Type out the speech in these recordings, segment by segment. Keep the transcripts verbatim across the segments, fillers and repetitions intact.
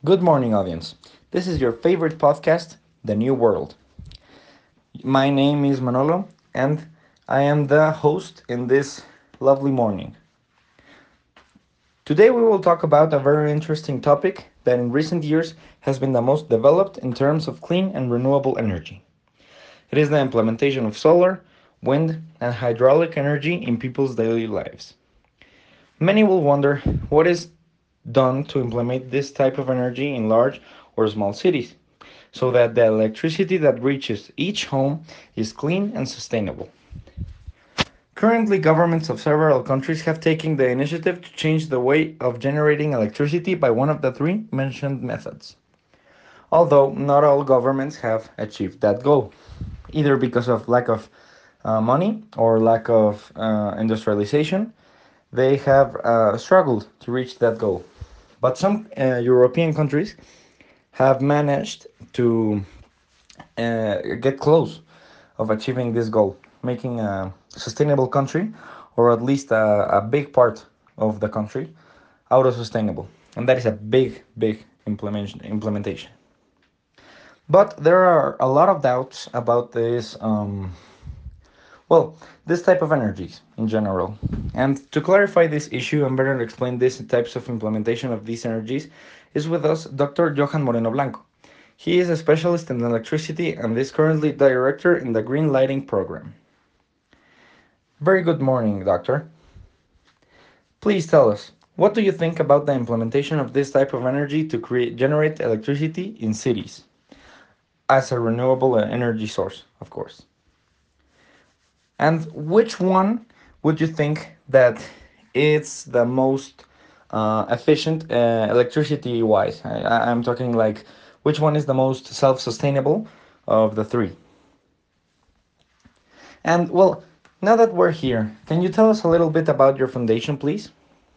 Good morning, audience. This is your favorite podcast, The New World. My name is Manolo, and I am the host in this lovely morning. Today, we will talk about a very interesting topic that in recent years has been the most developed in terms of clean and renewable energy. It is the implementation of solar, wind, and hydraulic energy in people's daily lives. Many will wonder what is done to implement this type of energy in large or small cities, so that the electricity that reaches each home is clean and sustainable. Currently, governments of several countries have taken the initiative to change the way of generating electricity by one of the three mentioned methods. Although not all governments have achieved that goal, either because of lack of uh, money or lack of uh, industrialization, they have uh, struggled to reach that goal. But some uh, European countries have managed to uh, get close of achieving this goal, making a sustainable country, or at least a, a big part of the country, auto-sustainable. And that is a big, big implementation. implementation. But there are a lot of doubts about this, um, well, this type of energies in general. And to clarify this issue and better explain these types of implementation of these energies, is with us Doctor Johan Moreno Blanco. He is a specialist in electricity and is currently director in the Green Lighting Program. Very good morning, Doctor. Please tell us, what do you think about the implementation of this type of energy to create generate electricity in cities as a renewable energy source, of course? And which one would you think that it's the most uh, efficient uh, electricity wise? I, I- I'm talking like which one is the most self sustainable of the three? And well, now that we're here, can you tell us a little bit about your foundation, please?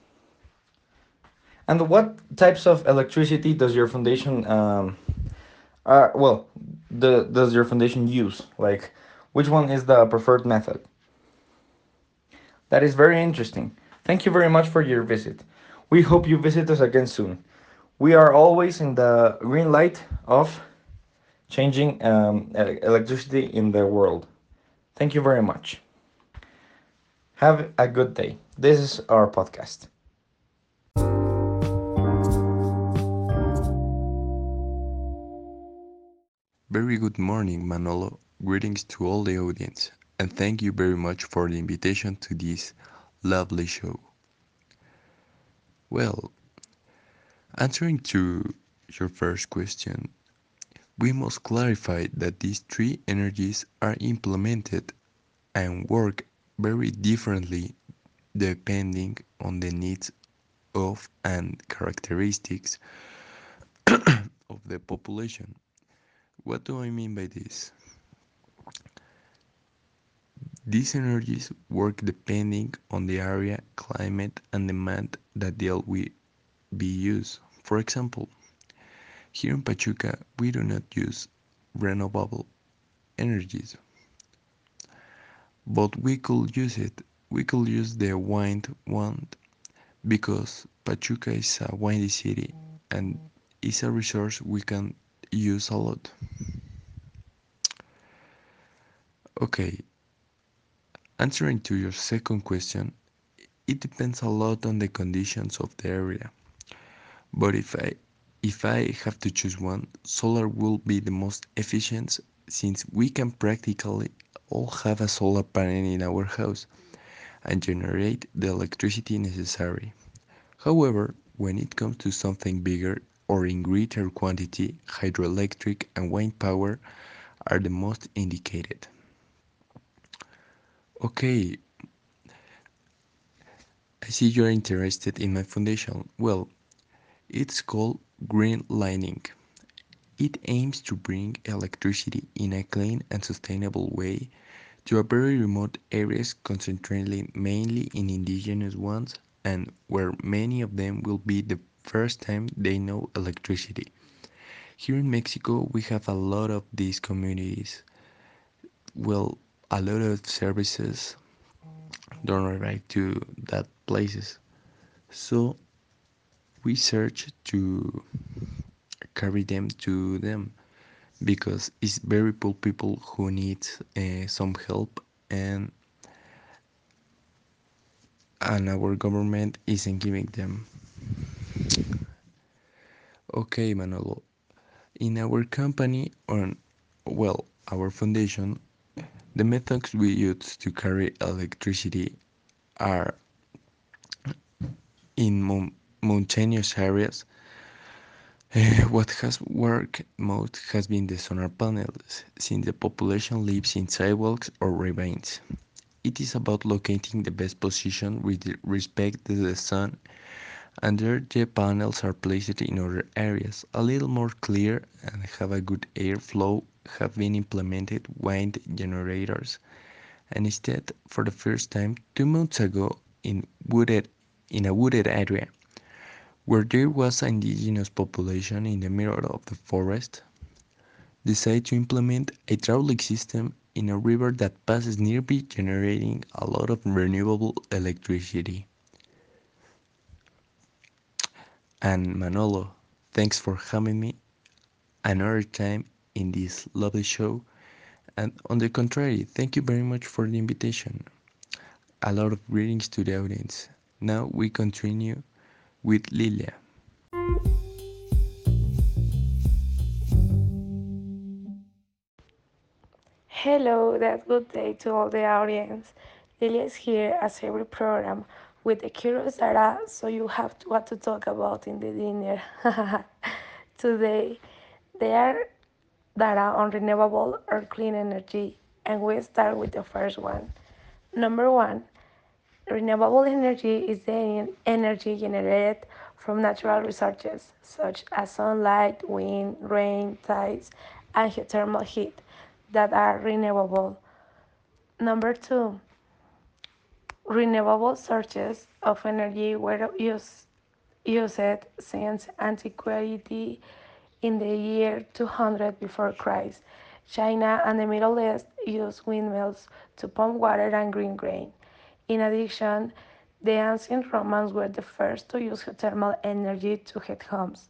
And what types of electricity does your foundation, um, uh, well, the, does your foundation use? Like, which one is the preferred method? That is very interesting. Thank you very much for your visit. We hope you visit us again soon. We are always in the green light of changing um, e- electricity in the world. Thank you very much. Have a good day. This is our podcast. Very good morning, Manolo. Greetings to all the audience, and thank you very much for the invitation to this lovely show. Well, answering to your first question, we must clarify that these three energies are implemented and work very differently depending on the needs of and characteristics of the population. What do I mean by this? These energies work depending on the area, climate, and demand that they'll be used. For example, here in Pachuca, we do not use renewable energies, but we could use it. We could use the wind one because Pachuca is a windy city and it's a resource we can use a lot. Okay, answering to your second question, it depends a lot on the conditions of the area. But if I if I have to choose one, solar will be the most efficient since we can practically all have a solar panel in our house and generate the electricity necessary. However, when it comes to something bigger or in greater quantity, hydroelectric and wind power are the most indicated. Okay, I see you're interested in my foundation. Well, it's called Green Lining. It aims to bring electricity in a clean and sustainable way to a very remote areas concentrated mainly in indigenous ones and where many of them will be the first time they know electricity. Here in Mexico we have a lot of these communities, well, a lot of services don't arrive to that places. So we search to carry them to them because it's very poor people who need uh, some help, and and our government isn't giving them. Okay, Manolo. In our company, or well, our foundation, the methods we use to carry electricity are in mon- mountainous areas. Eh, what has worked most has been the solar panels, since the population lives in sidewalks or ravines. It is about locating the best position with respect to the sun, and there the panels are placed in other areas, a little more clear and have a good airflow. Have been implemented wind generators, and instead, for the first time two months ago, in wooded in a wooded area where there was an indigenous population in the middle of the forest, decided to implement a hydraulic system in a river that passes nearby, generating a lot of renewable electricity. And Manolo, thanks for having me another time in this lovely show. And on the contrary, thank you very much for the invitation. A lot of greetings to the audience. Now we continue with Lilia. Hello, that good day to all the audience. Lilia is here as every program with the curious data, so you have to, what to talk about in the dinner. Today, they are data on renewable or clean energy, and we start with the first one. Number one, renewable energy is the energy generated from natural resources such as sunlight, wind, rain, tides, and geothermal heat that are renewable. Number two, renewable sources of energy were used, used since antiquity in the year two hundred before Christ. China and the Middle East used windmills to pump water and green grain. In addition, the ancient Romans were the first to use geothermal energy to heat homes.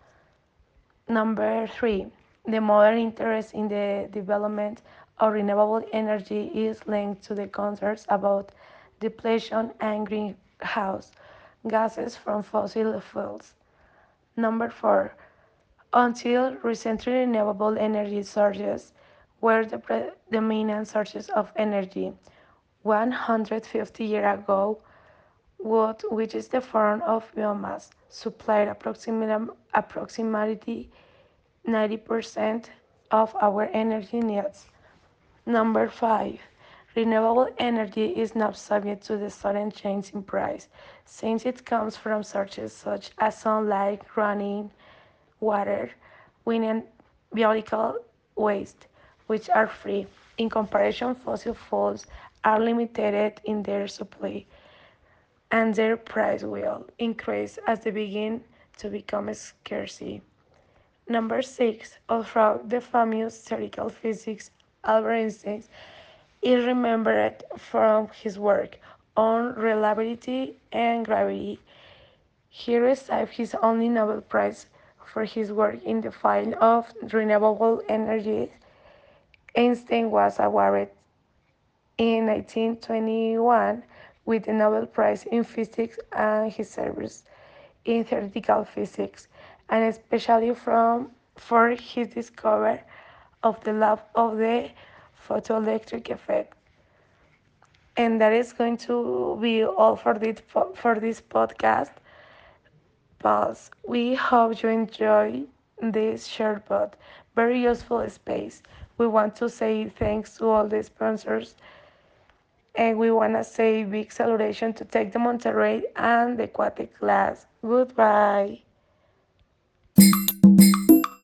Number three, the modern interest in the development of renewable energy is linked to the concerns about depletion and greenhouse gases from fossil fuels. Number four, until recently, renewable energy sources were the predominant sources of energy. one hundred fifty years ago, wood, which is the form of biomass, supplied approximately, approximately ninety percent of our energy needs. Number five, renewable energy is not subject to the sudden change in price, since it comes from sources such as sunlight, running water, wind, and biological waste, which are free. In comparison, fossil fuels are limited in their supply, and their price will increase as they begin to become scarce. Number six, although the famous theoretical physics, Albert Einstein is remembered from his work on relativity and gravity. He received his only Nobel Prize for his work in the field of renewable energy. Einstein was awarded in nineteen twenty-one with the Nobel Prize in Physics and his service in theoretical physics, and especially from for his discovery of the law of the photoelectric effect. And that is going to be all for this for this podcast. Pause. We hope you enjoy this short but very useful space. We want to say thanks to all the sponsors, and we want to say big salutation to Tech de Monterrey and the Quatec class. Goodbye.